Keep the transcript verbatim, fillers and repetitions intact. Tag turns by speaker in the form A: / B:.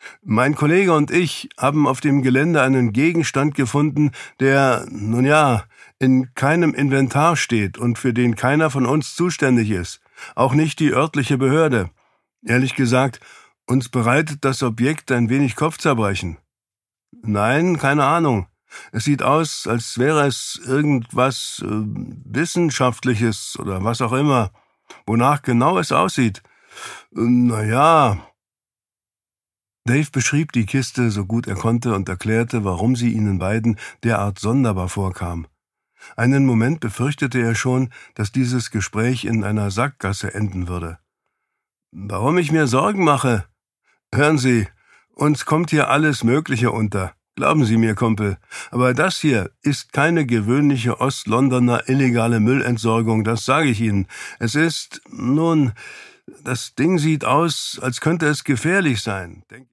A: Mein Kollege und ich haben auf dem Gelände einen Gegenstand gefunden, der, nun ja, in keinem Inventar steht und für den keiner von uns zuständig ist. Auch nicht die örtliche Behörde. Ehrlich gesagt, uns bereitet das Objekt ein wenig Kopfzerbrechen. Nein, keine Ahnung. Es sieht aus, als wäre es irgendwas äh, Wissenschaftliches oder was auch immer. Wonach genau es aussieht? Äh, na ja. Dave beschrieb die Kiste so gut er konnte und erklärte, warum sie ihnen beiden derart sonderbar vorkam. Einen Moment befürchtete er schon, dass dieses Gespräch in einer Sackgasse enden würde. »Warum ich mir Sorgen mache? Hören Sie, uns kommt hier alles Mögliche unter. Glauben Sie mir, Kumpel. Aber das hier ist keine gewöhnliche Ostlondoner illegale Müllentsorgung, das sage ich Ihnen. Es ist, nun, das Ding sieht aus, als könnte es gefährlich sein.